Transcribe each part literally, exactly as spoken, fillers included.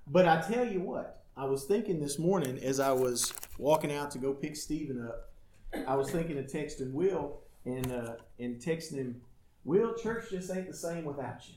But I tell you what, I was thinking this morning as I was walking out to go pick Stephen up, I was thinking of texting Will and uh, and texting him, Will, church just ain't the same without you.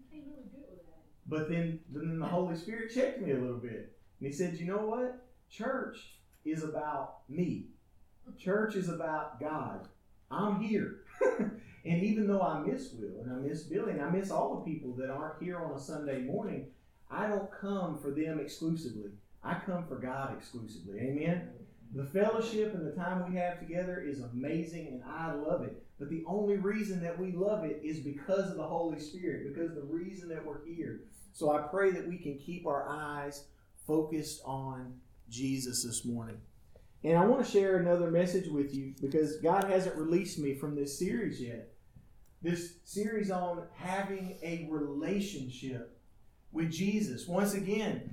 But then, then the Holy Spirit checked me a little bit. And he said, you know what? Church is about me. Church is about God. I'm here. And even though I miss Will and I miss Billy and I miss all the people that aren't here on a Sunday morning, I don't come for them exclusively. I come for God exclusively. Amen? The fellowship and the time we have together is amazing and I love it. But the only reason that we love it is because of the Holy Spirit, because the reason that we're here. So I pray that we can keep our eyes focused on Jesus this morning. And I want to share another message with you because God hasn't released me from this series yet. This series on having a relationship with Jesus. Once again,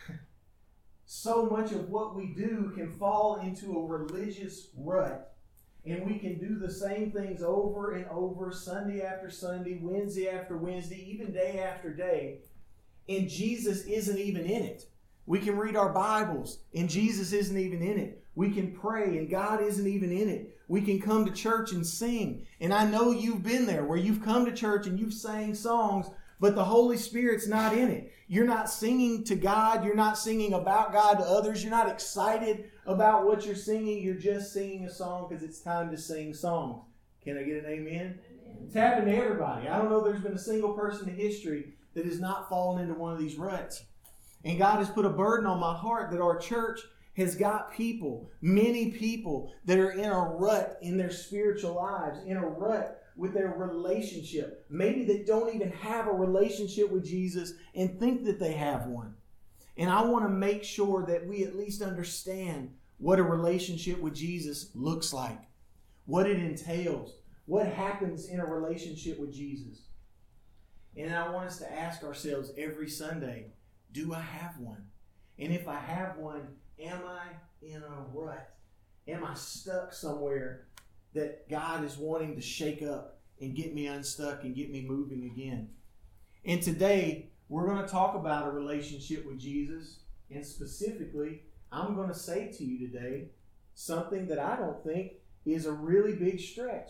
so much of what we do can fall into a religious rut. And we can do the same things over and over, Sunday after Sunday, Wednesday after Wednesday, even day after day. And Jesus isn't even in it. We can read our Bibles and Jesus isn't even in it. We can pray and God isn't even in it. We can come to church and sing. And I know you've been there where you've come to church and you've sang songs, but the Holy Spirit's not in it. You're not singing to God. You're not singing about God to others. You're not excited about what you're singing. You're just singing a song because it's time to sing songs. Can I get an amen? Amen? It's happened to everybody. I don't know if there's been a single person in history that has not fallen into one of these ruts. And God has put a burden on my heart that our church has got people, many people that are in a rut in their spiritual lives, in a rut with their relationship. Maybe they don't even have a relationship with Jesus and think that they have one. And I want to make sure that we at least understand what a relationship with Jesus looks like, what it entails, what happens in a relationship with Jesus. And I want us to ask ourselves every Sunday, do I have one? And if I have one, am I in a rut? Am I stuck somewhere that God is wanting to shake up and get me unstuck and get me moving again? And today, we're going to talk about a relationship with Jesus. And specifically, I'm going to say to you today something that I don't think is a really big stretch.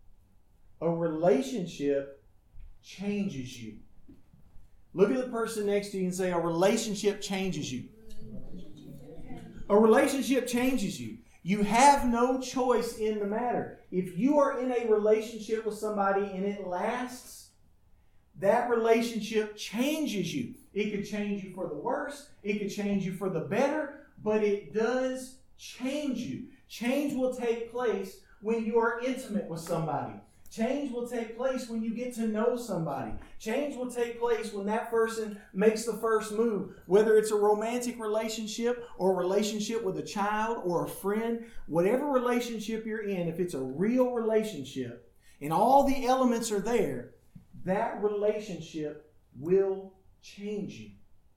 A relationship changes you. Look at the person next to you and say, a relationship changes you. A relationship changes you. You have no choice in the matter. If you are in a relationship with somebody and it lasts, that relationship changes you. It could change you for the worse. It could change you for the better. But it does change you. Change will take place when you are intimate with somebody. Change will take place when you get to know somebody. Change will take place when that person makes the first move. Whether it's a romantic relationship or a relationship with a child or a friend, whatever relationship you're in, if it's a real relationship and all the elements are there, that relationship will change you.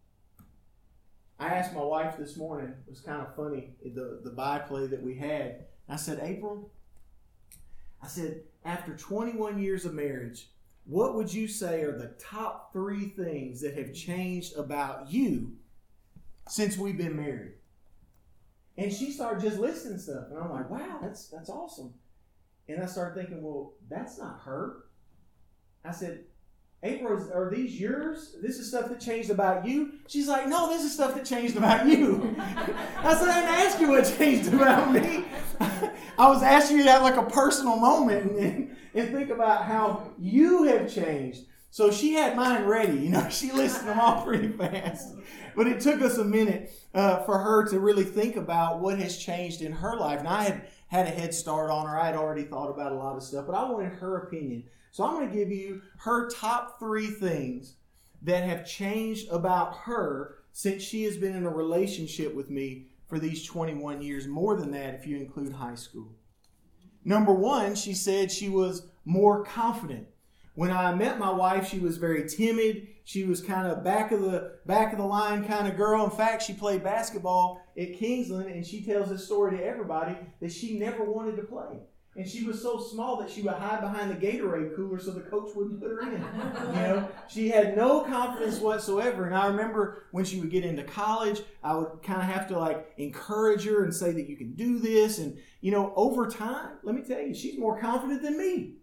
I asked my wife this morning, it was kind of funny, the, the byplay that we had. I said, April, I said, after twenty-one years of marriage, what would you say are the top three things that have changed about you since we've been married? And she started just listing stuff. And I'm like, wow, that's that's awesome. And I started thinking, well, that's not her. I said, April, are these yours? This is stuff that changed about you? She's like, no, this is stuff that changed about you. I said, I didn't ask you what changed about me. I was asking you to have like a personal moment and, and think about how you have changed. So she had mine ready. You know, she listed them all pretty fast. But it took us a minute uh, for her to really think about what has changed in her life. And I had had a head start on her. I had already thought about a lot of stuff, but I wanted her opinion. So I'm going to give you her top three things that have changed about her since she has been in a relationship with me for these twenty-one years. More than that if you include high school. Number one, she said she was more confident. When I met my wife, she was very timid. She was kind of back of the back of the line kind of girl. In fact, she played basketball at Kingsland, and she tells this story to everybody that she never wanted to play. And she was so small that she would hide behind the Gatorade cooler so the coach wouldn't put her in. You know, she had no confidence whatsoever. And I remember when she would get into college, I would kind of have to like encourage her and say that you can do this. And, you know, over time, let me tell you, she's more confident than me.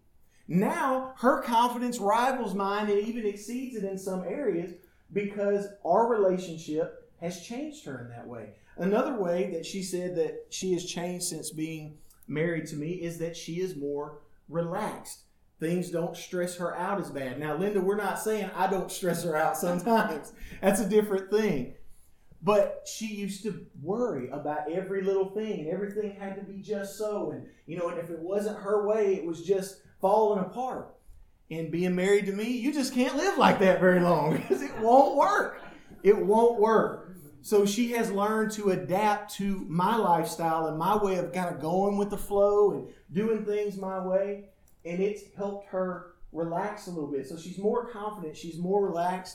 Now, her confidence rivals mine and even exceeds it in some areas because our relationship has changed her in that way. Another way that she said that she has changed since being married to me is that she is more relaxed. Things don't stress her out as bad. Now, Linda, we're not saying I don't stress her out sometimes. That's a different thing. But she used to worry about every little thing, and everything had to be just so. And, you know, and if it wasn't her way, it was just falling apart. And being married to me, you just can't live like that very long because it won't work. It won't work. So she has learned to adapt to my lifestyle and my way of kind of going with the flow and doing things my way. And it's helped her relax a little bit. So she's more confident. She's more relaxed.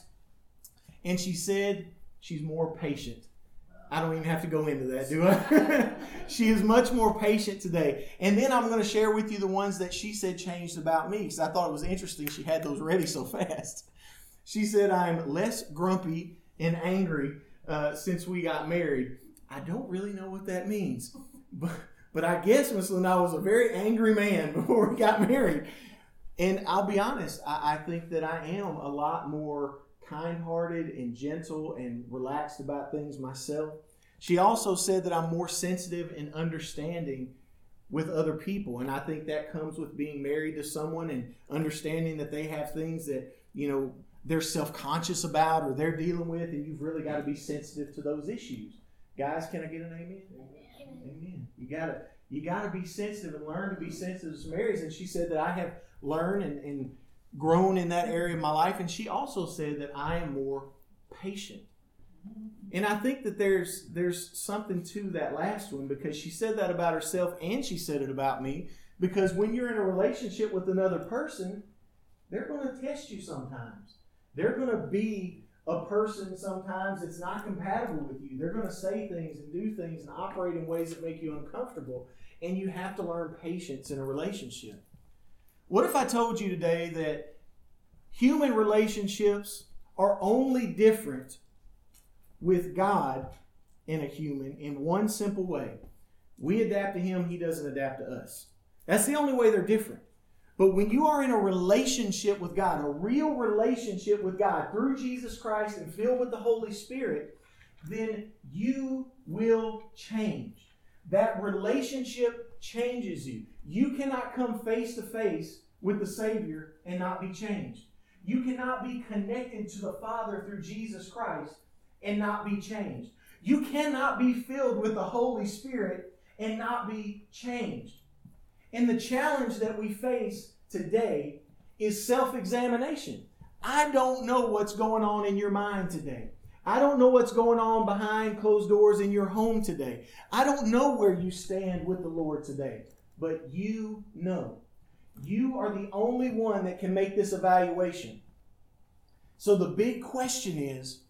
And she said she's more patient. I don't even have to go into that, do I? She is much more patient today. And then I'm going to share with you the ones that she said changed about me because I thought it was interesting she had those ready so fast. She said I'm less grumpy and angry Uh, since we got married. I don't really know what that means. But, but I guess, Miss Linda, I was a very angry man before we got married. And I'll be honest, I, I think that I am a lot more kind-hearted and gentle and relaxed about things myself. She also said that I'm more sensitive and understanding with other people. And I think that comes with being married to someone and understanding that they have things that, you know, they're self-conscious about or they're dealing with, and you've really got to be sensitive to those issues. Guys, can I get an amen? Amen. Amen. You gotta you gotta be sensitive and learn to be sensitive to some areas. And she said that I have learned and, and grown in that area of my life. And she also said that I am more patient. And I think that there's there's something to that last one because she said that about herself and she said it about me. Because when you're in a relationship with another person, they're going to test you sometimes. They're going to be a person sometimes that's not compatible with you. They're going to say things and do things and operate in ways that make you uncomfortable. And you have to learn patience in a relationship. What if I told you today that human relationships are only different with God and a human in one simple way? We adapt to Him, He doesn't adapt to us. That's the only way they're different. But when you are in a relationship with God, a real relationship with God through Jesus Christ and filled with the Holy Spirit, then you will change. That relationship changes you. You cannot come face to face with the Savior and not be changed. You cannot be connected to the Father through Jesus Christ and not be changed. You cannot be filled with the Holy Spirit and not be changed. And the challenge that we face today is self-examination. I don't know what's going on in your mind today. I don't know what's going on behind closed doors in your home today. I don't know where you stand with the Lord today. But you know. You are the only one that can make this evaluation. So the big question is,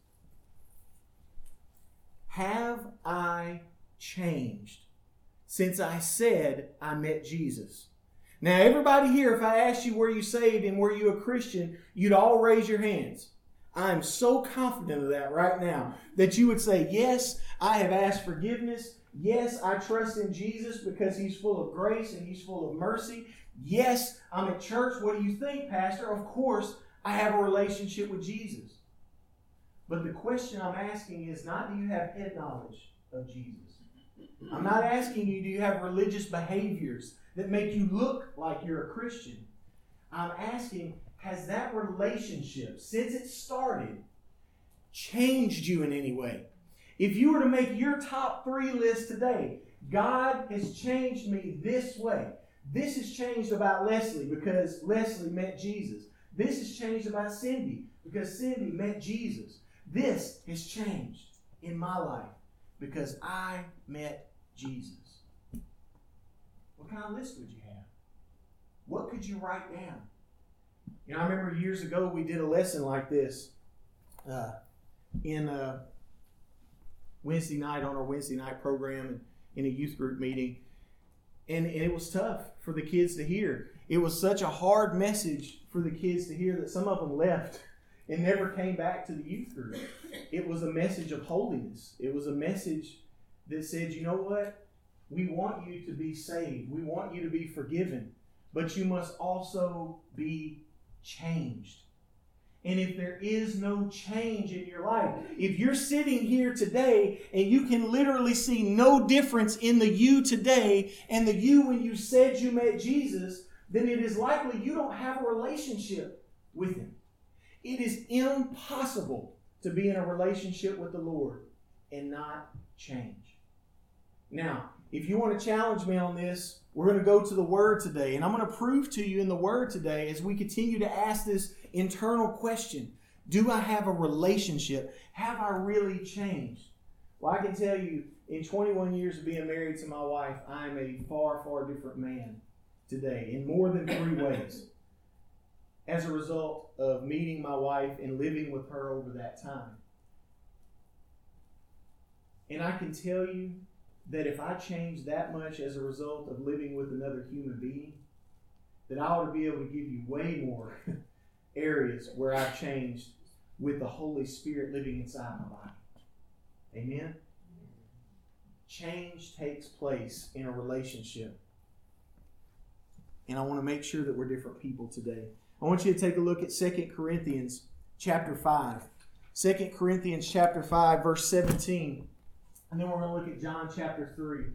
have I changed since I said I met Jesus? Now, everybody here, if I asked you were you saved and were you a Christian, you'd all raise your hands. I'm so confident of that right now that you would say, yes, I have asked forgiveness. Yes, I trust in Jesus because He's full of grace and He's full of mercy. Yes, I'm at church. What do you think, Pastor? Of course, I have a relationship with Jesus. But the question I'm asking is not, do you have head knowledge of Jesus? I'm not asking you, do you have religious behaviors that make you look like you're a Christian? I'm asking, has that relationship, since it started, changed you in any way? If you were to make your top three list today, God has changed me this way. This has changed about Leslie because Leslie met Jesus. This has changed about Cindy because Cindy met Jesus. This has changed in my life because I met Jesus. What kind of list would you have? What could you write down? You know, I remember years ago we did a lesson like this uh, in a Wednesday night on our Wednesday night program in a youth group meeting. And, and it was tough for the kids to hear. It was such a hard message for the kids to hear that some of them left and never came back to the youth group. It was a message of holiness. It was a message that said, you know what? We want you to be saved. We want you to be forgiven. But you must also be changed. And if there is no change in your life, if you're sitting here today and you can literally see no difference in the you today and the you when you said you met Jesus, then it is likely you don't have a relationship with Him. It is impossible to be in a relationship with the Lord and not change. Now, if you want to challenge me on this, we're going to go to the Word today. And I'm going to prove to you in the Word today as we continue to ask this internal question. Do I have a relationship? Have I really changed? Well, I can tell you, in twenty-one years of being married to my wife, I am a far, far different man today in more than three ways as a result of meeting my wife and living with her over that time. And I can tell you that if I change that much as a result of living with another human being, that I ought to be able to give you way more areas where I've changed with the Holy Spirit living inside my body. Amen? Change takes place in a relationship. And I want to make sure that we're different people today. I want you to take a look at Second Corinthians chapter five. Second Corinthians chapter five, verse seventeen. And then we're going to look at John chapter three.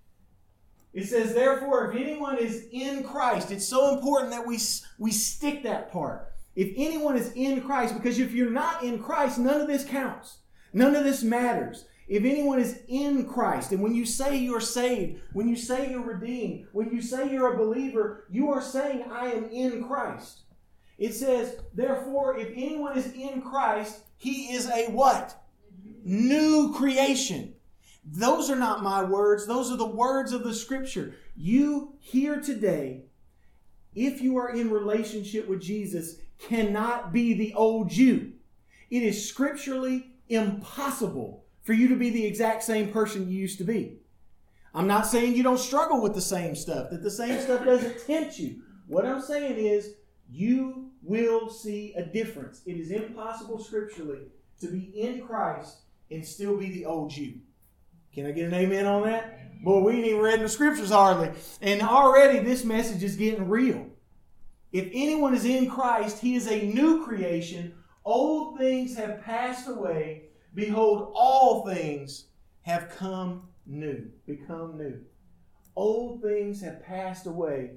It says, therefore, if anyone is in Christ, it's so important that we, we stick that part. If anyone is in Christ, because if you're not in Christ, none of this counts. None of this matters. If anyone is in Christ, and when you say you're saved, when you say you're redeemed, when you say you're a believer, you are saying, I am in Christ. It says, therefore, if anyone is in Christ, he is a what? New creation. Those are not my words. Those are the words of the Scripture. You here today, if you are in relationship with Jesus, cannot be the old you. It is scripturally impossible for you to be the exact same person you used to be. I'm not saying you don't struggle with the same stuff, that the same stuff doesn't tempt you. What I'm saying is you will see a difference. It is impossible scripturally to be in Christ and still be the old you. Can I get an amen on that? Boy, we ain't even read the Scriptures hardly. And already this message is getting real. If anyone is in Christ, he is a new creation. Old things have passed away. Behold, all things have come new. Become new. Old things have passed away.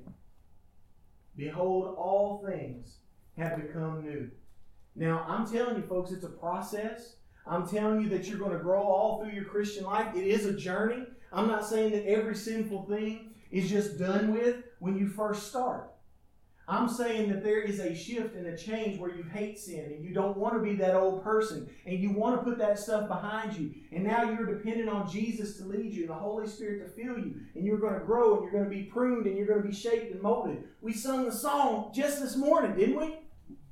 Behold, all things have become new. Now, I'm telling you, folks, it's a process. I'm telling you that you're going to grow all through your Christian life. It is a journey. I'm not saying that every sinful thing is just done with when you first start. I'm saying that there is a shift and a change where you hate sin and you don't want to be that old person and you want to put that stuff behind you. And now you're dependent on Jesus to lead you and the Holy Spirit to fill you. And you're going to grow and you're going to be pruned and you're going to be shaped and molded. We sung the song just this morning, didn't we?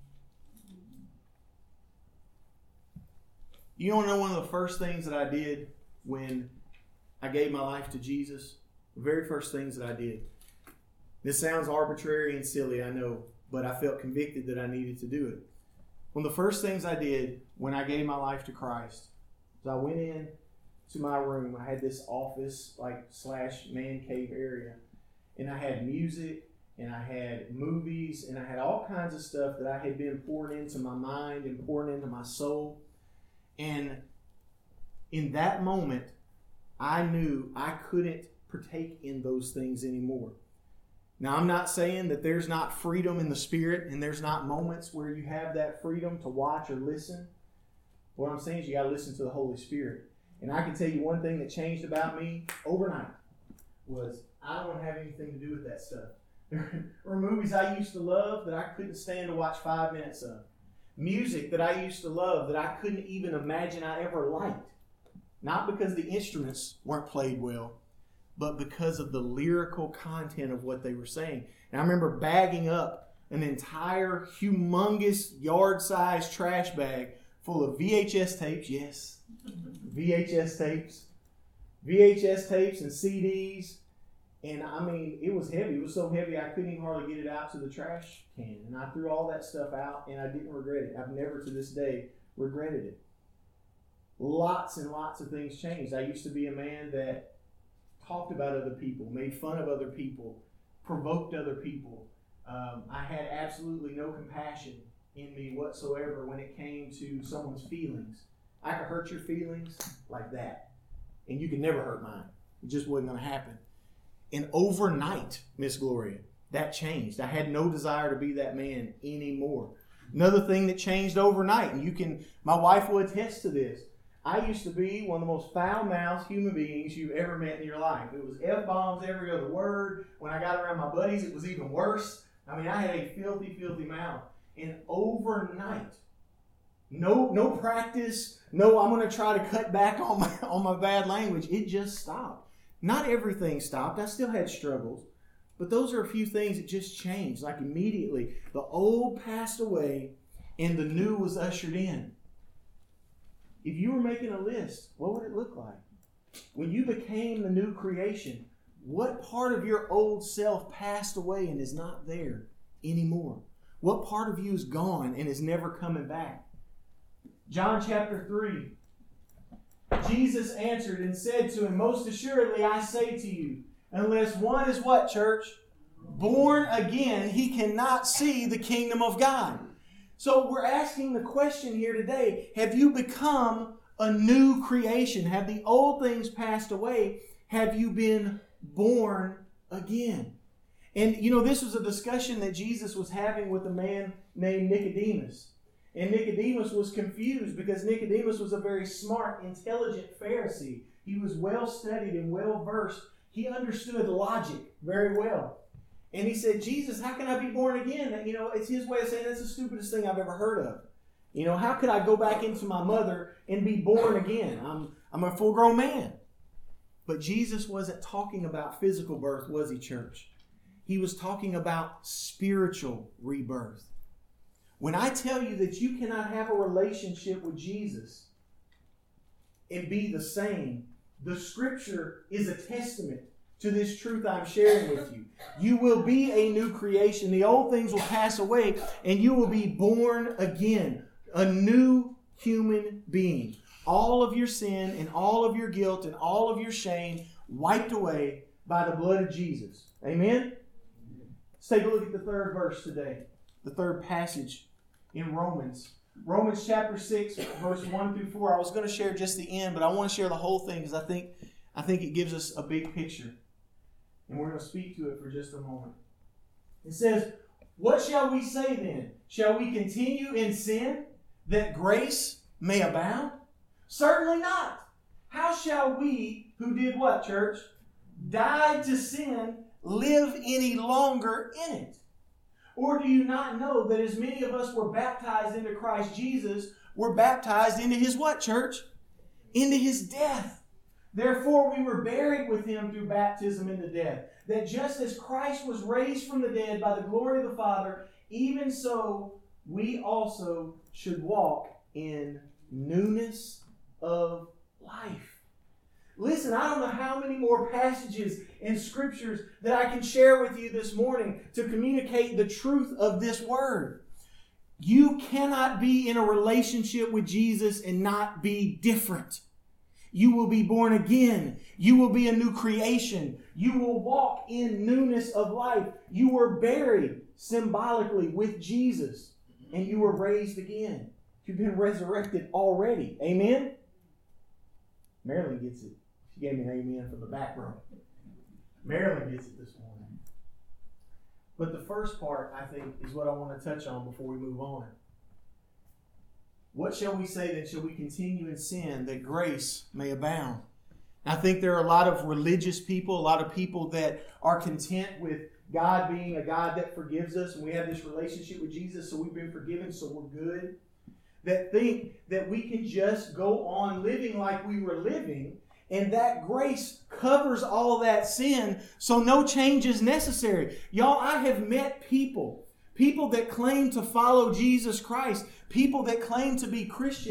You want to know one of the first things that I did when I gave my life to Jesus? The very first things that I did. This sounds arbitrary and silly, I know, but I felt convicted that I needed to do it. One of the first things I did when I gave my life to Christ was I went in to my room. I had this office, like, slash man cave area, and I had music, and I had movies, and I had all kinds of stuff that I had been pouring into my mind and pouring into my soul. And in that moment, I knew I couldn't partake in those things anymore. Now, I'm not saying that there's not freedom in the Spirit and there's not moments where you have that freedom to watch or listen. What I'm saying is you got to listen to the Holy Spirit. And I can tell you one thing that changed about me overnight was I don't want to have anything to do with that stuff. There were movies I used to love that I couldn't stand to watch five minutes of. Music that I used to love that I couldn't even imagine I ever liked. Not because the instruments weren't played well, but because of the lyrical content of what they were saying. And I remember bagging up an entire humongous yard-sized trash bag full of V H S tapes. Yes, V H S tapes. V H S tapes and C Ds And I mean, it was heavy. It was so heavy I couldn't even hardly get it out to the trash can. And I threw all that stuff out, and I didn't regret it. I've never to this day regretted it. Lots and lots of things changed. I used to be a man that talked about other people, made fun of other people, provoked other people. Um, I had absolutely no compassion in me whatsoever when it came to someone's feelings. I could hurt your feelings like that, and you could never hurt mine. It just wasn't going to happen. And overnight, Miss Gloria, that changed. I had no desire to be that man anymore. Another thing that changed overnight, and you can, my wife will attest to this. I used to be one of the most foul-mouthed human beings you've ever met in your life. It was F-bombs every other word. When I got around my buddies, it was even worse. I mean, I had a filthy, filthy mouth. And overnight, no, no practice, no, I'm going to try to cut back on my on my bad language. It just stopped. Not everything stopped. I still had struggles. But those are a few things that just changed. Like immediately, the old passed away and the new was ushered in. If you were making a list, what would it look like? When you became the new creation, what part of your old self passed away and is not there anymore? What part of you is gone and is never coming back? John chapter three. Jesus answered and said to him, most assuredly I say to you, unless one is what, church? Born again, he cannot see the kingdom of God. So we're asking the question here today, have you become a new creation? Have the old things passed away? Have you been born again? And you know, this was a discussion that Jesus was having with a man named Nicodemus. And Nicodemus was confused because Nicodemus was a very smart, intelligent Pharisee. He was well studied and well versed. He understood logic very well. And he said, Jesus, how can I be born again? You know, it's his way of saying that's the stupidest thing I've ever heard of. You know, how could I go back into my mother and be born again? I'm, I'm a full-grown man. But Jesus wasn't talking about physical birth, was he, church? He was talking about spiritual rebirth. When I tell you that you cannot have a relationship with Jesus and be the same, the Scripture is a testament to this truth I'm sharing with you. You will be a new creation. The old things will pass away and you will be born again. A new human being. All of your sin and all of your guilt and all of your shame wiped away by the blood of Jesus. Amen? Let's take a look at the third verse today. The third passage in Romans. Romans chapter six, verse one through four. I was going to share just the end, but I want to share the whole thing because I think, I think it gives us a big picture. And we're going to speak to it for just a moment. It says, what shall we say then? Shall we continue in sin that grace may abound? Certainly not. How shall we, who did what, church? Died to sin, live any longer in it? Or do you not know that as many of us were baptized into Christ Jesus, were baptized into his what, church? Into his death. Therefore we were buried with him through baptism into death, that just as Christ was raised from the dead by the glory of the Father, even so we also should walk in newness of life. Listen, I don't know how many more passages in Scriptures that I can share with you this morning to communicate the truth of this word. You cannot be in a relationship with Jesus and not be different. You will be born again. You will be a new creation. You will walk in newness of life. You were buried symbolically with Jesus, and you were raised again. You've been resurrected already. Amen? Marilyn gets it. She gave me an amen from the back row. Marilyn gets it this morning. But the first part, I think, is what I want to touch on before we move on. What shall we say then? Shall we continue in sin that grace may abound? I think there are a lot of religious people, a lot of people that are content with God being a God that forgives us, and we have this relationship with Jesus, so we've been forgiven, so we're good. That think that we can just go on living like we were living, and that grace covers all that sin, so no change is necessary. Y'all, I have met people, people that claim to follow Jesus Christ, people that claim to be Christians,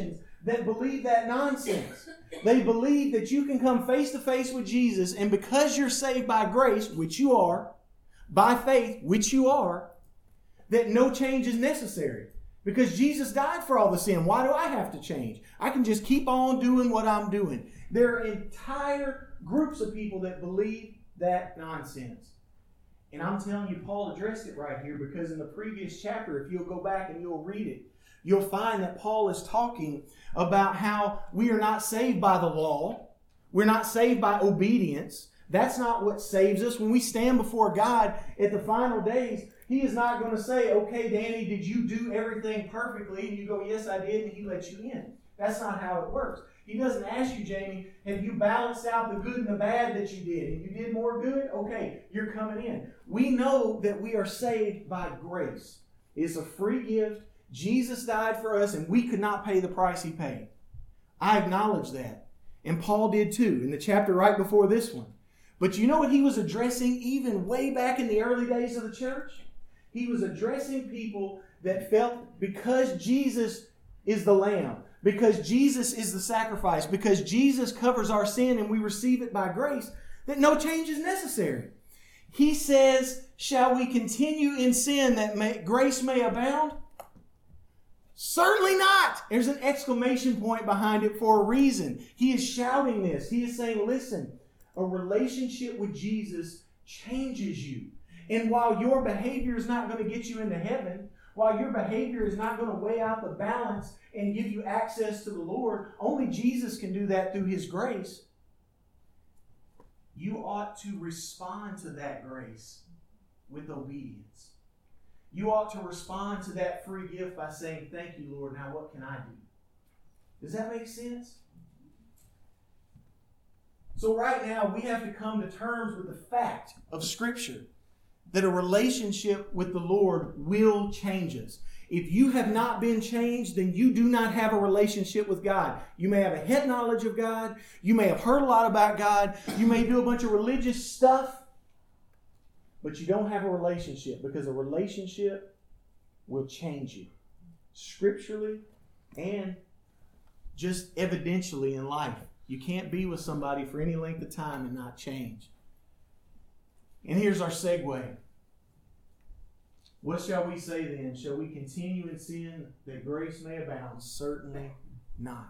that believe that nonsense. They believe that you can come face to face with Jesus, and because you're saved by grace, which you are, by faith, which you are, that no change is necessary. Because Jesus died for all the sin. Why do I have to change? I can just keep on doing what I'm doing. There are entire groups of people that believe that nonsense. And I'm telling you, Paul addressed it right here, because in the previous chapter, if you'll go back and you'll read it, you'll find that Paul is talking about how we are not saved by the law. We're not saved by obedience. That's not what saves us. When we stand before God at the final days, He is not going to say, okay, Danny, did you do everything perfectly? And you go, yes, I did, and He lets you in. That's not how it works. He doesn't ask you, Jamie, have you balanced out the good and the bad that you did? And you did more good? Okay, you're coming in. We know that we are saved by grace. It's a free gift. Jesus died for us, and we could not pay the price He paid. I acknowledge that. And Paul did too, in the chapter right before this one. But you know what he was addressing even way back in the early days of the church? He was addressing people that felt because Jesus is the Lamb, because Jesus is the sacrifice, because Jesus covers our sin and we receive it by grace, that no change is necessary. He says, shall we continue in sin that may, grace may abound? Certainly not. There's an exclamation point behind it for a reason. He is shouting this. He is saying, listen, a relationship with Jesus changes you. And while your behavior is not going to get you into heaven, while your behavior is not going to weigh out the balance and give you access to the Lord, only Jesus can do that through His grace. You ought to respond to that grace with obedience. You ought to respond to that free gift by saying, thank you, Lord. Now what can I do? Does that make sense? So right now we have to come to terms with the fact of Scripture that a relationship with the Lord will change us. If you have not been changed, then you do not have a relationship with God. You may have a head knowledge of God. You may have heard a lot about God. You may do a bunch of religious stuff. But you don't have a relationship, because a relationship will change you scripturally and just evidentially in life. You can't be with somebody for any length of time and not change. And here's our segue. What shall we say then? Shall we continue in sin that grace may abound? Certainly not.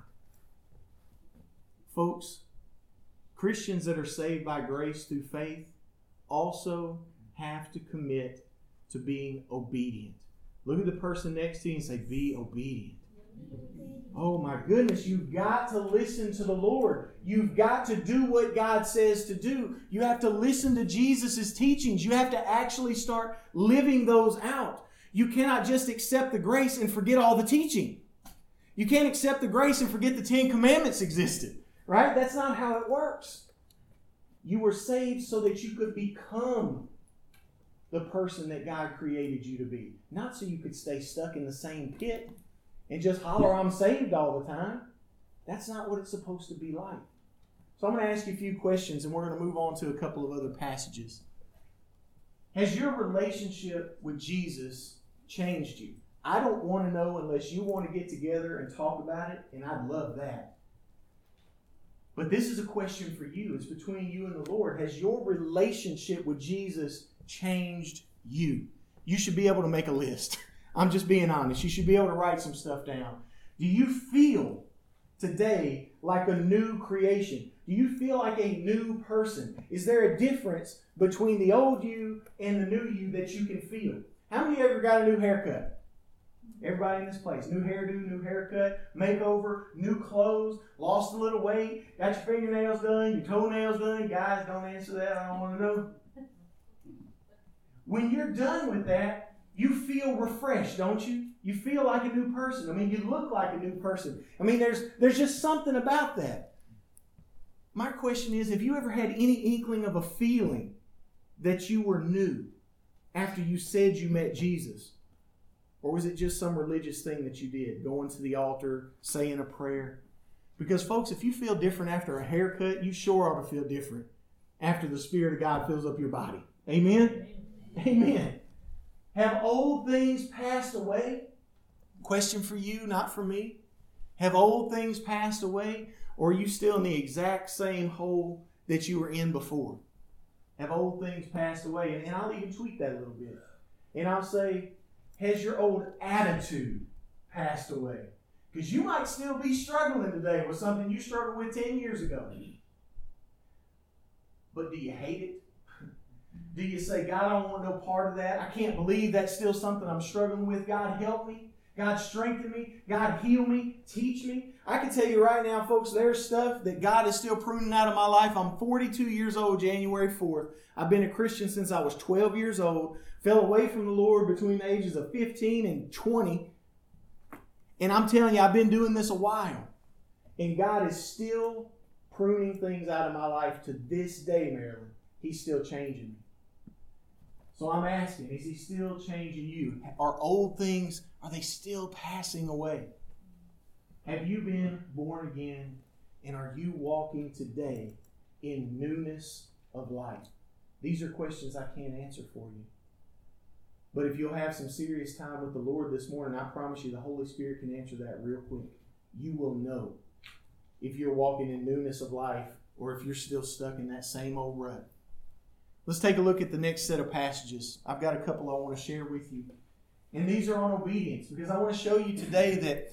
Folks, Christians that are saved by grace through faith also have to commit to being obedient. Look at the person next to you and say, be obedient. Oh my goodness, you've got to listen to the Lord. You've got to do what God says to do. You have to listen to Jesus' teachings. You have to actually start living those out. You cannot just accept the grace and forget all the teaching. You can't accept the grace and forget the Ten Commandments existed. Right? That's not how it works. You were saved so that you could become the person that God created you to be. Not so you could stay stuck in the same pit and just holler, I'm saved all the time. That's not what it's supposed to be like. So I'm going to ask you a few questions, and we're going to move on to a couple of other passages. Has your relationship with Jesus changed you? I don't want to know unless you want to get together and talk about it, and I'd love that. But this is a question for you. It's between you and the Lord. Has your relationship with Jesus changed you? You should be able to make a list. I'm just being honest. You should be able to write some stuff down. Do you feel today like a new creation? Do you feel like a new person? Is there a difference between the old you and the new you that you can feel? How many of you ever got a new haircut? Everybody in this place. New hairdo, new haircut, makeover, new clothes, lost a little weight, got your fingernails done, your toenails done. Guys, don't answer that. I don't want to know. When you're done with that, you feel refreshed, don't you? You feel like a new person. I mean, you look like a new person. I mean, there's there's just something about that. My question is, have you ever had any inkling of a feeling that you were new after you said you met Jesus? Or was it just some religious thing that you did, going to the altar, saying a prayer? Because, folks, if you feel different after a haircut, you sure ought to feel different after the Spirit of God fills up your body. Amen? Amen. Amen. Have old things passed away? Question for you, not for me. Have old things passed away, or are you still in the exact same hole that you were in before? Have old things passed away? And, and I'll even tweak that a little bit. And I'll say, has your old attitude passed away? Because you might still be struggling today with something you struggled with ten years ago. But do you hate it? Do you say, God, I don't want no part of that. I can't believe that's still something I'm struggling with. God, help me. God, strengthen me. God, heal me. Teach me. I can tell you right now, folks, there's stuff that God is still pruning out of my life. I'm forty-two years old, January fourth. I've been a Christian since I was twelve years old. Fell away from the Lord between the ages of fifteen and twenty. And I'm telling you, I've been doing this a while. And God is still pruning things out of my life to this day, Marilyn. He's still changing me. So I'm asking, is He still changing you? Are old things, are they still passing away? Have you been born again, and are you walking today in newness of life? These are questions I can't answer for you. But if you'll have some serious time with the Lord this morning, I promise you the Holy Spirit can answer that real quick. You will know if you're walking in newness of life or if you're still stuck in that same old rut. Let's take a look at the next set of passages. I've got a couple I want to share with you. And these are on obedience, because I want to show you today that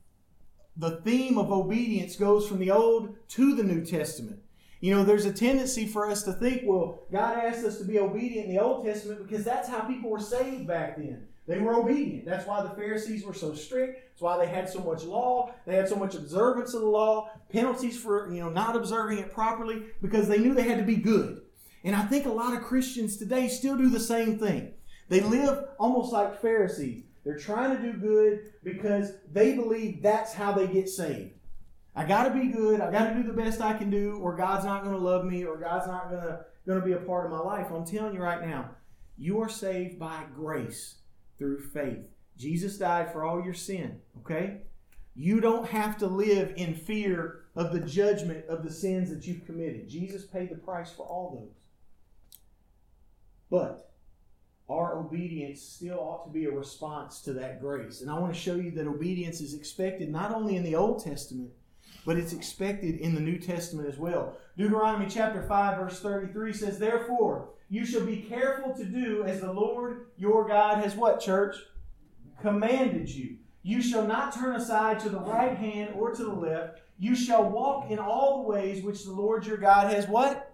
the theme of obedience goes from the Old to the New Testament. You know, there's a tendency for us to think, well, God asked us to be obedient in the Old Testament because that's how people were saved back then. They were obedient. That's why the Pharisees were so strict. That's why they had so much law. They had so much observance of the law, penalties for, you know, not observing it properly, because they knew they had to be good. And I think a lot of Christians today still do the same thing. They live almost like Pharisees. They're trying to do good because they believe that's how they get saved. I got to be good. I got to do the best I can do, or God's not going to love me, or God's not going to going to be a part of my life. I'm telling you right now, you are saved by grace through faith. Jesus died for all your sin, okay? You don't have to live in fear of the judgment of the sins that you've committed. Jesus paid the price for all those. But our obedience still ought to be a response to that grace. And I want to show you that obedience is expected not only in the Old Testament, but it's expected in the New Testament as well. Deuteronomy chapter five, verse thirty-three says, therefore, you shall be careful to do as the Lord your God has what, church? Commanded you. You shall not turn aside to the right hand or to the left. You shall walk in all the ways which the Lord your God has what?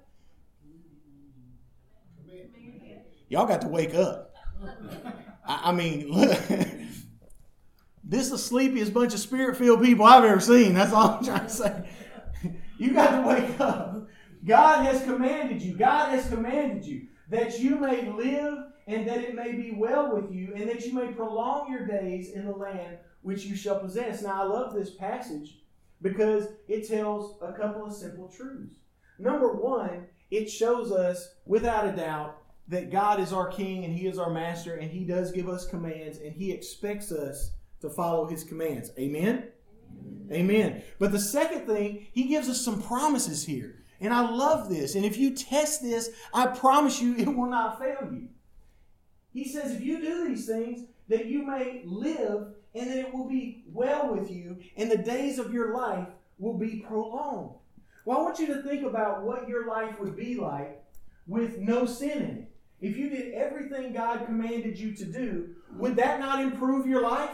Y'all got to wake up. I, I mean, look, this is the sleepiest bunch of spirit-filled people I've ever seen. That's all I'm trying to say. You got to wake up. God has commanded you. God has commanded you that you may live and that it may be well with you and that you may prolong your days in the land which you shall possess. Now, I love this passage because it tells a couple of simple truths. Number one, it shows us, without a doubt, that God is our King and He is our Master, and He does give us commands, and He expects us to follow His commands. Amen? Amen? Amen. But the second thing, He gives us some promises here. And I love this. And if you test this, I promise you it will not fail you. He says if you do these things, that you may live and that it will be well with you, and the days of your life will be prolonged. Well, I want you to think about what your life would be like with no sin in it. If you did everything God commanded you to do, would that not improve your life?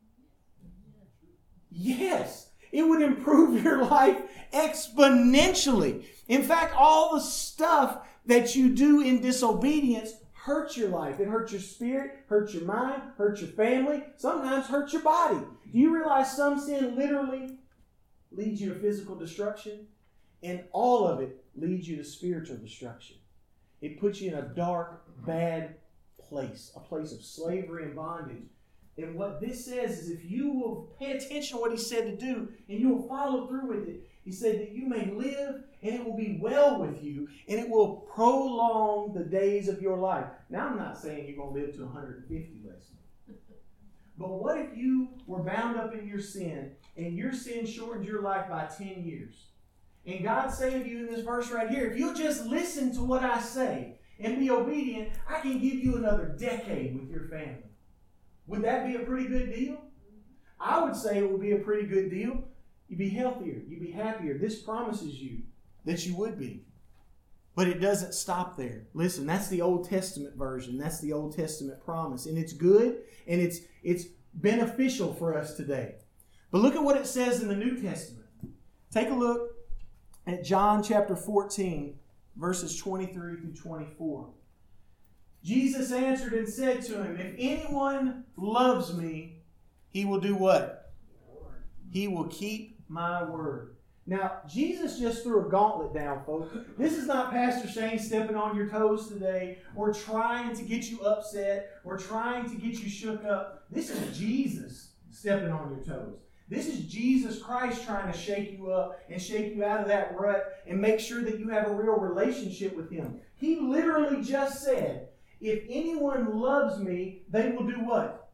Yes, it would improve your life exponentially. In fact, all the stuff that you do in disobedience hurts your life. It hurts your spirit, hurts your mind, hurts your family, sometimes hurts your body. Do you realize some sin literally leads you to physical destruction? And all of it leads you to spiritual destruction. It puts you in a dark, bad place, a place of slavery and bondage. And what this says is if you will pay attention to what He said to do and you will follow through with it, He said that you may live and it will be well with you and it will prolong the days of your life. Now, I'm not saying you're going to live to one hundred fifty, listen. But what if you were bound up in your sin and your sin shortened your life by ten years? And God's saying to you in this verse right here, if you'll just listen to what I say and be obedient, I can give you another decade with your family. Would that be a pretty good deal? I would say it would be a pretty good deal. You'd be healthier. You'd be happier. This promises you that you would be. But it doesn't stop there. Listen, that's the Old Testament version. That's the Old Testament promise. And it's good and it's it's beneficial for us today. But look at what it says in the New Testament. Take a look at John chapter fourteen, verses twenty-three through twenty-four. Jesus answered and said to him, if anyone loves me, he will do what? He will keep my word. Now, Jesus just threw a gauntlet down, folks. This is not Pastor Shane stepping on your toes today or trying to get you upset or trying to get you shook up. This is Jesus stepping on your toes. This is Jesus Christ trying to shake you up and shake you out of that rut and make sure that you have a real relationship with Him. He literally just said, if anyone loves me, they will do what?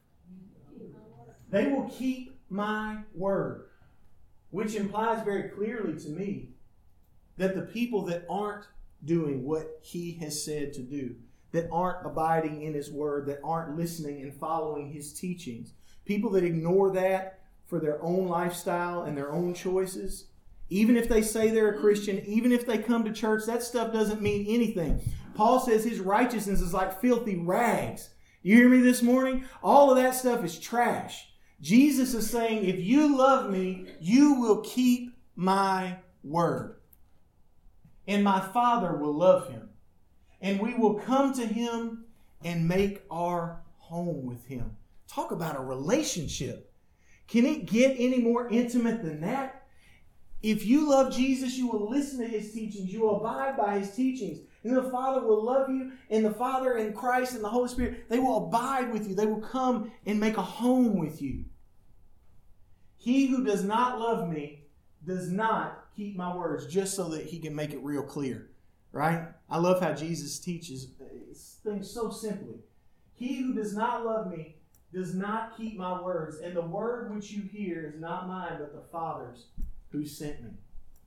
They will keep my word. Which implies very clearly to me that the people that aren't doing what He has said to do, that aren't abiding in His word, that aren't listening and following His teachings, people that ignore that for their own lifestyle and their own choices, even if they say they're a Christian, even if they come to church, that stuff doesn't mean anything. Paul says his righteousness is like filthy rags. You hear me this morning? All of that stuff is trash. Jesus is saying, if you love me, you will keep my word. And my Father will love him. And we will come to him and make our home with him. Talk about a relationship. Can it get any more intimate than that? If you love Jesus, you will listen to his teachings. You will abide by his teachings. And the Father will love you. And the Father and Christ and the Holy Spirit, they will abide with you. They will come and make a home with you. He who does not love me does not keep my words, just so that he can make it real clear. Right? I love how Jesus teaches things so simply. He who does not love me does not keep my words. And the word which you hear is not mine, but the Father's who sent me.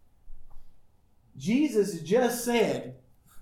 Jesus just said,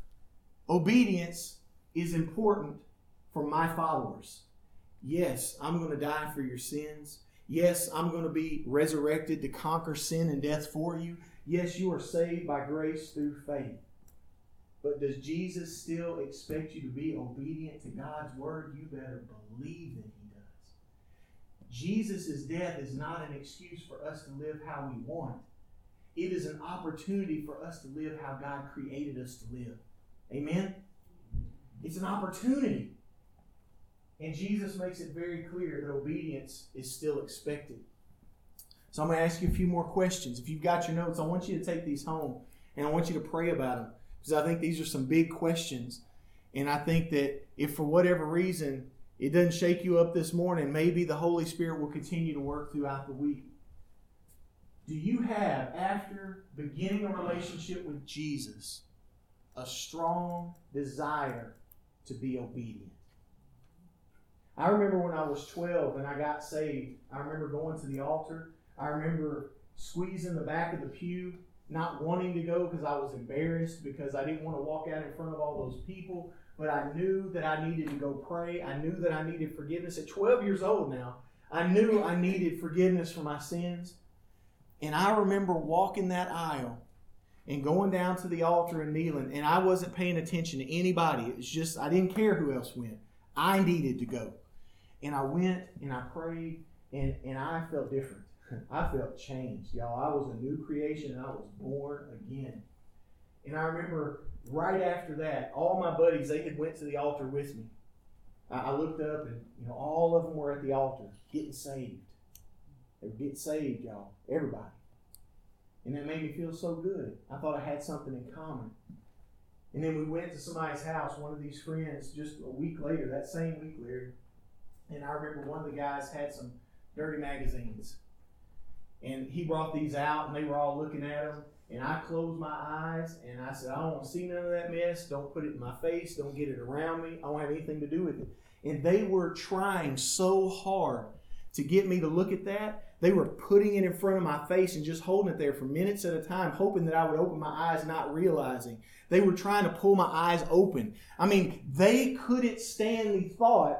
obedience is important for my followers. Yes, I'm going to die for your sins. Yes, I'm going to be resurrected to conquer sin and death for you. Yes, you are saved by grace through faith. But does Jesus still expect you to be obedient to God's word? You better believe that he does. Jesus' death is not an excuse for us to live how we want. It is an opportunity for us to live how God created us to live. Amen? It's an opportunity. And Jesus makes it very clear that obedience is still expected. So I'm going to ask you a few more questions. If you've got your notes, I want you to take these home and I want you to pray about them. Because I think these are some big questions. And I think that if for whatever reason it doesn't shake you up this morning, maybe the Holy Spirit will continue to work throughout the week. Do you have, after beginning a relationship with Jesus, a strong desire to be obedient? I remember when I was twelve and I got saved, I remember going to the altar. I remember squeezing the back of the pew, not wanting to go because I was embarrassed, because I didn't want to walk out in front of all those people. But I knew that I needed to go pray. I knew that I needed forgiveness. At twelve years old now, I knew I needed forgiveness for my sins. And I remember walking that aisle and going down to the altar and kneeling. And I wasn't paying attention to anybody. It was just, I didn't care who else went. I needed to go. And I went and I prayed and, and I felt different. I felt changed, y'all. I was a new creation and I was born again. And I remember right after that, all my buddies, they had went to the altar with me. I, I looked up and you know all of them were at the altar getting saved. They were getting saved, y'all. Everybody. And that made me feel so good. I thought I had something in common. And then we went to somebody's house, one of these friends, just a week later, that same week later. And I remember one of the guys had some dirty magazines. And he brought these out, and they were all looking at them. And I closed my eyes, and I said, I don't want to see none of that mess. Don't put it in my face. Don't get it around me. I don't have anything to do with it. And they were trying so hard to get me to look at that. They were putting it in front of my face and just holding it there for minutes at a time, hoping that I would open my eyes, not realizing. They were trying to pull my eyes open. I mean, they couldn't stand the thought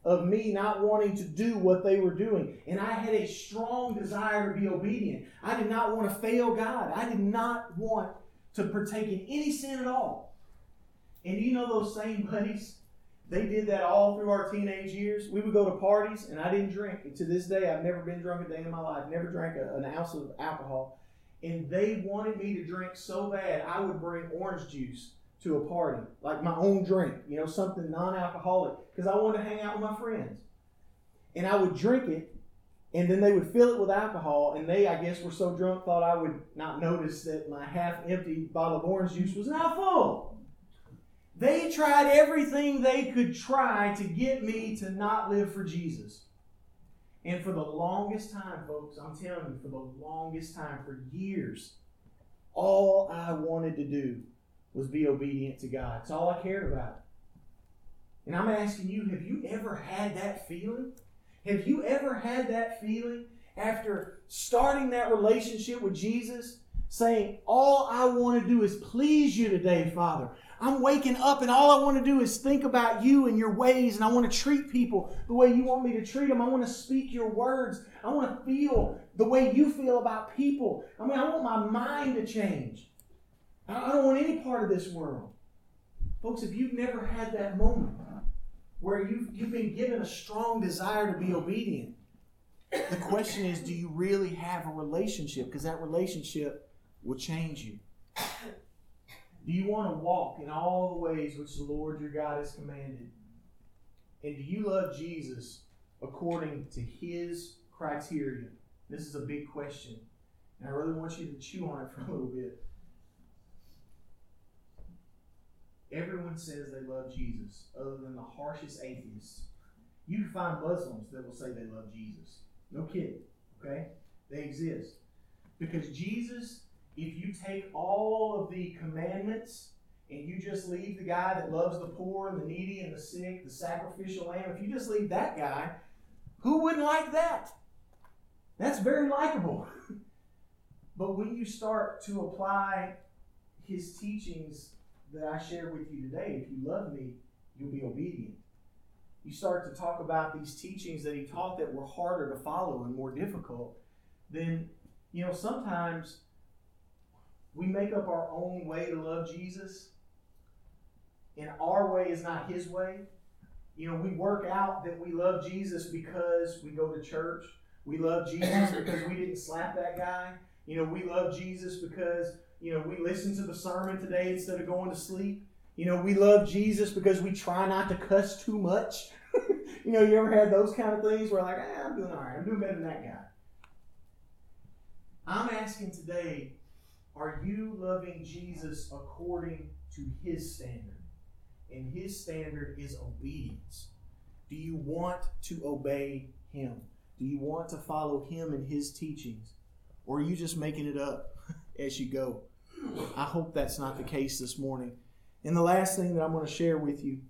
of me not wanting to do what they were doing. And I had a strong desire to be obedient. I did not want to fail God. I did not want to partake in any sin at all. And you know those same buddies? They did that all through our teenage years. We would go to parties, and I didn't drink. And to this day, I've never been drunk a day in my life. Never drank a, an ounce of alcohol. And they wanted me to drink so bad, I would bring orange juice to a party, like my own drink, you know, something non-alcoholic, because I wanted to hang out with my friends. And I would drink it, and then they would fill it with alcohol, and they, I guess, were so drunk, thought I would not notice that my half-empty bottle of orange juice was now full. They tried everything they could try to get me to not live for Jesus. And for the longest time, folks, I'm telling you, for the longest time, for years, all I wanted to do was be obedient to God. It's all I cared about. And I'm asking you, have you ever had that feeling? Have you ever had that feeling after starting that relationship with Jesus, saying, all I want to do is please you today, Father. I'm waking up and all I want to do is think about you and your ways, and I want to treat people the way you want me to treat them. I want to speak your words. I want to feel the way you feel about people. I mean, I want my mind to change. I don't want any part of this world. Folks, if you've never had that moment where you've, you've been given a strong desire to be obedient, the question is, do you really have a relationship? Because that relationship will change you. Do you want to walk in all the ways which the Lord your God has commanded? And do you love Jesus according to His criteria? This is a big question. And I really want you to chew on it for a little bit. Everyone says they love Jesus, other than the harshest atheists. You can find Muslims that will say they love Jesus. No kidding. Okay? They exist. Because Jesus, if you take all of the commandments and you just leave the guy that loves the poor and the needy and the sick, the sacrificial lamb, if you just leave that guy, who wouldn't like that? That's very likable. But when you start to apply His teachings that I share with you today, if you love me, you'll be obedient. You start to talk about these teachings that He taught that were harder to follow and more difficult, then, you know, sometimes we make up our own way to love Jesus, and our way is not His way. You know, we work out that we love Jesus because we go to church. We love Jesus because we didn't slap that guy. You know, we love Jesus because, you know, we listened to the sermon today instead of going to sleep. You know, we love Jesus because we try not to cuss too much. You know, you ever had those kind of things where like, eh, I'm doing all right. I'm doing better than that guy. I'm asking today, are you loving Jesus according to His standard? And His standard is obedience. Do you want to obey Him? Do you want to follow Him and His teachings? Or are you just making it up as you go? I hope that's not the case this morning. And the last thing that I'm going to share with you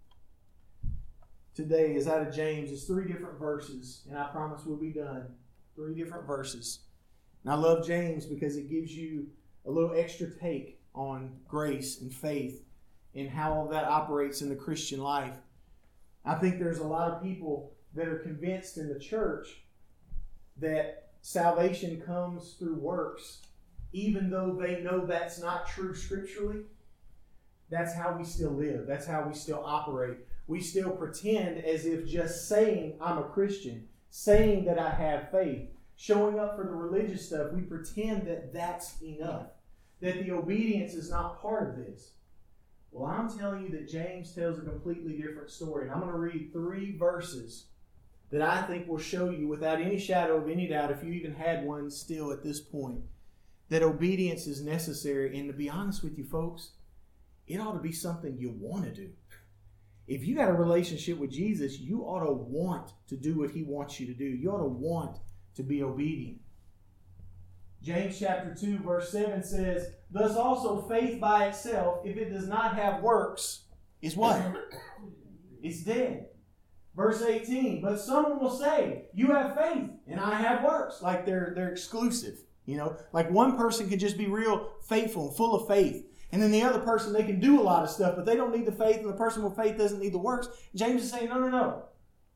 today is out of James. It's three different verses, and I promise we'll be done. Three different verses. And I love James because it gives you a little extra take on grace and faith and how all that operates in the Christian life. I think there's a lot of people that are convinced in the church that salvation comes through works, even though they know that's not true scripturally. That's how we still live. That's how we still operate. We still pretend as if just saying I'm a Christian, saying that I have faith, showing up for the religious stuff, we pretend that that's enough, that the obedience is not part of this. Well, I'm telling you that James tells a completely different story. And I'm going to read three verses that I think will show you without any shadow of any doubt, if you even had one still at this point, that obedience is necessary. And to be honest with you folks, it ought to be something you want to do. If you got a relationship with Jesus, you ought to want to do what He wants you to do. You ought to want to be obedient. James chapter two verse seven says, thus also faith by itself, if it does not have works, is what? It's dead. Verse eighteen, but someone will say, you have faith and I have works. Like they're, they're exclusive. You know, like one person can just be real faithful and full of faith. And then the other person, they can do a lot of stuff, but they don't need the faith, and the person with faith doesn't need the works. James is saying, no, no, no.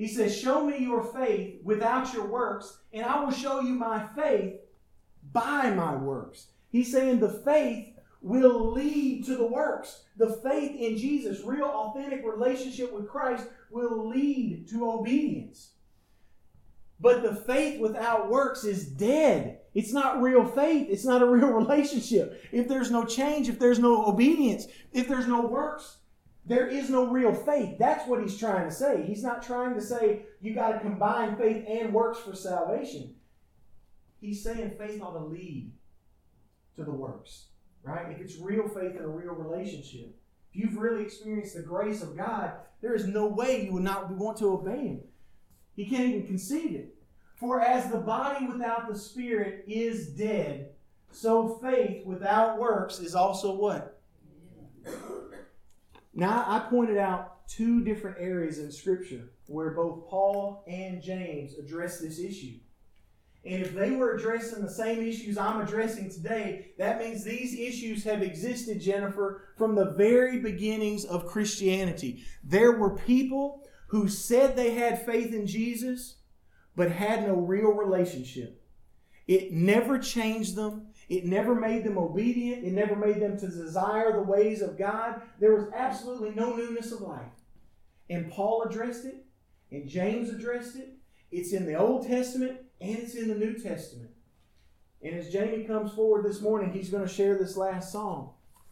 He says, show me your faith without your works, and I will show you my faith by my works. He's saying the faith will lead to the works. The faith in Jesus, real authentic relationship with Christ, will lead to obedience. But the faith without works is dead. It's not real faith. It's not a real relationship. If there's no change, if there's no obedience, if there's no works, there is no real faith. That's what he's trying to say. He's not trying to say you got to combine faith and works for salvation. He's saying faith ought to lead to the works, right? If it's real faith and a real relationship. If you've really experienced the grace of God, there is no way you would not want to obey Him. He can't even conceive it. For as the body without the Spirit is dead, so faith without works is also what? Now, I pointed out two different areas in Scripture where both Paul and James address this issue. And if they were addressing the same issues I'm addressing today, that means these issues have existed, Jennifer, from the very beginnings of Christianity. There were people who said they had faith in Jesus, but had no real relationship. It never changed them. It never made them obedient. It never made them to desire the ways of God. There was absolutely no newness of life. And Paul addressed it, and James addressed it. It's in the Old Testament, and it's in the New Testament. And as Jamie comes forward this morning, he's going to share this last song.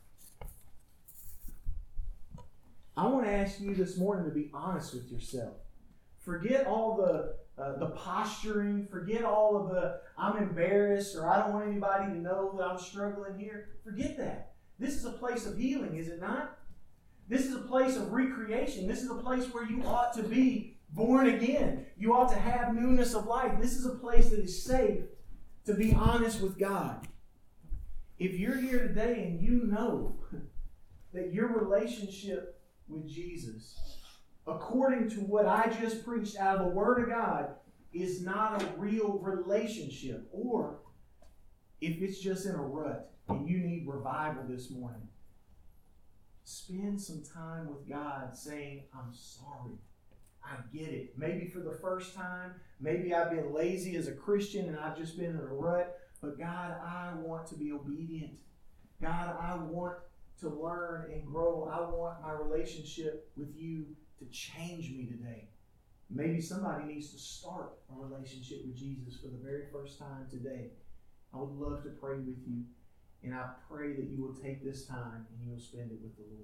I want to ask you this morning to be honest with yourself. Forget all the uh, the posturing. Forget all of the, I'm embarrassed, or I don't want anybody to know that I'm struggling here. Forget that. This is a place of healing, is it not? This is a place of recreation. This is a place where you ought to be born again. You ought to have newness of life. This is a place that is safe to be honest with God. If you're here today and you know that your relationship with Jesus, according to what I just preached out of the Word of God, is not a real relationship, or if it's just in a rut and you need revival this morning, spend some time with God saying, I'm sorry. I get it. Maybe for the first time, maybe I've been lazy as a Christian and I've just been in a rut, but God, I want to be obedient. God, I want to learn and grow. I want my relationship with you to change me today. Maybe somebody needs to start a relationship with Jesus for the very first time today. I would love to pray with you, and I pray that you will take this time and you will spend it with the Lord.